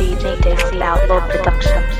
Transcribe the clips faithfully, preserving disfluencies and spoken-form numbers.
D J Dixie Outlaw Productions.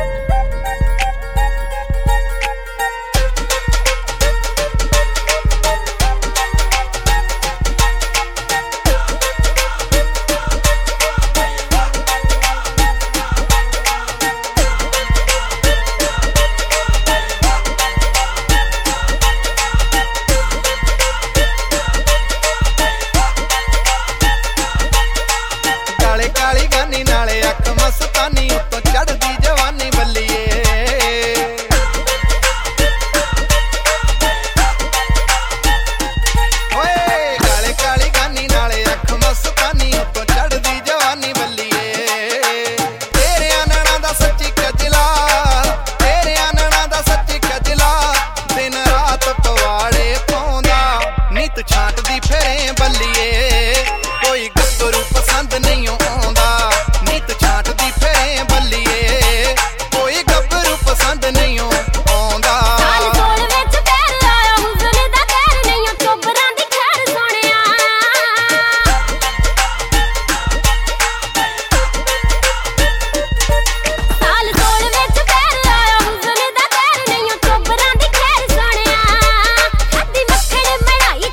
छाटदी फिरे बल्लिए कोई गब्बरू पसंद नहीं आउंदा नीत छाटदी फिरे बल्लिए कोई गब्बरू पसंद नहीं आउंदा साल सोल विच पैर आया हुज़न दा पैर नहीं चोबरां दी खैर सोहणिया साल सोल विच पैर आया हुज़न दा पैर नहीं चोबरां दी खैर सोहणिया हद्दी मक्खण मड़ाई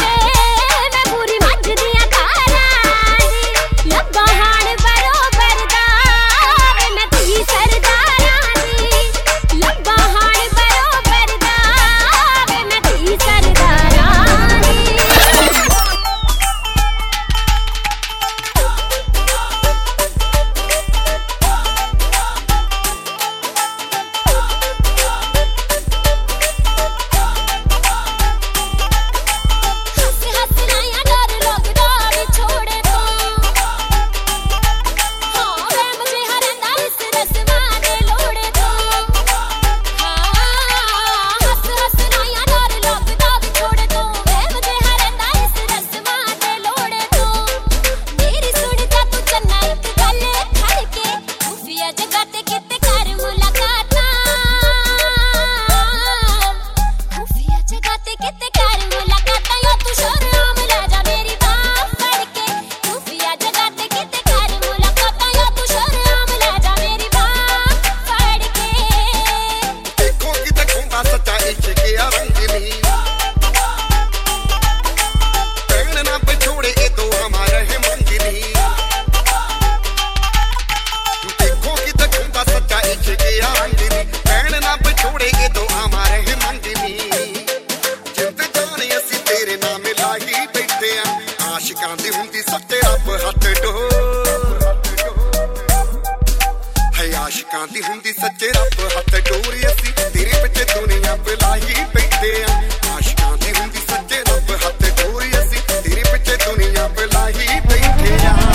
आशिकां दी हुंदी सच्चे रब हथ डोर है आशिकां दी हुंदी सच्चे रब हथ डोर असी तेरे पिछे दुनिया बुलाई बैठे आ आशिकां दी हुंदी सच्चे रब हथ डोर असी तेरे पिछे दुनिया बुलाई बैठे आ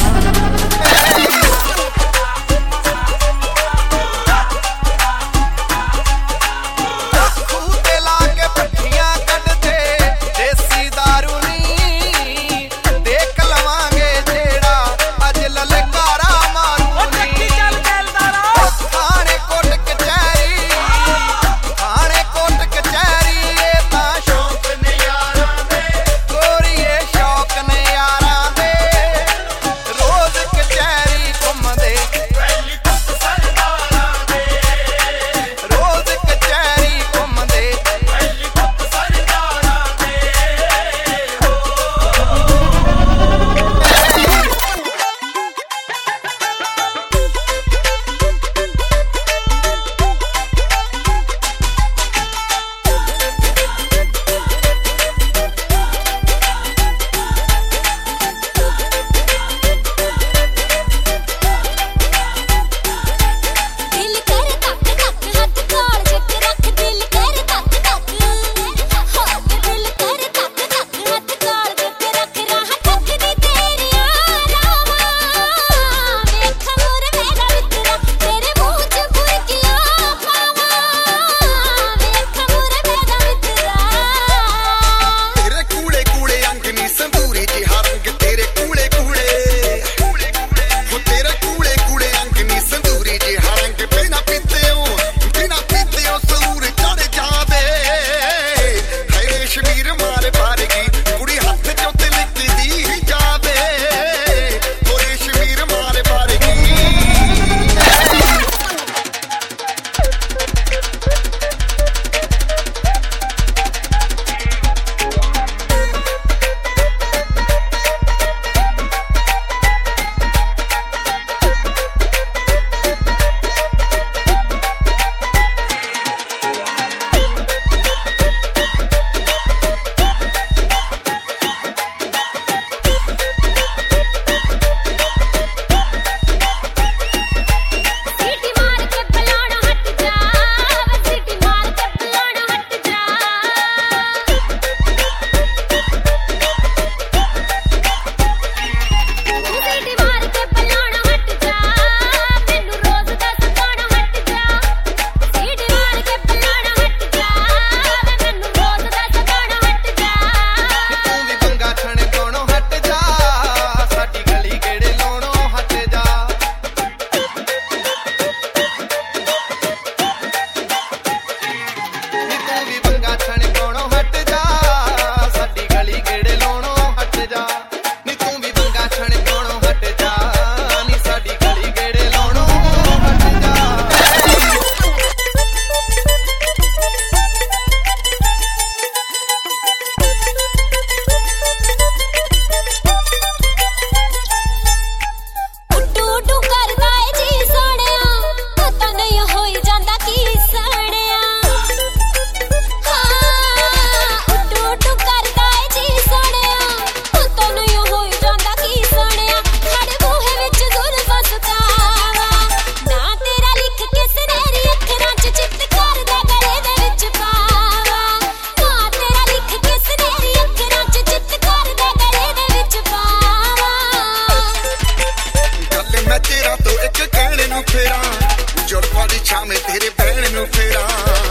तेरा तो एक कहने नू फेरा जुल्फां दी छावें तेरे बहन नू फेरा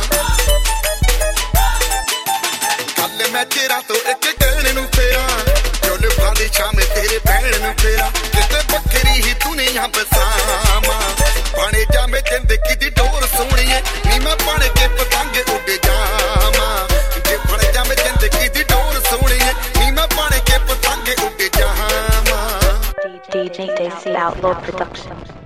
कल मैं तेरा तो एक कहने नू फेरा जुल्फां दी छावें तेरे बहन नू फेरा किते बखरी ही दुनिया बसामा बने जावे जिंदगी दी डोर सोहणीए नी मैं बन के पतंग उड़ जावा जे बन जावे जिंदगी दी डोर सोहणीए नी मैं बन के पतंग उड़ जावा D J Desi Outlaw Productions.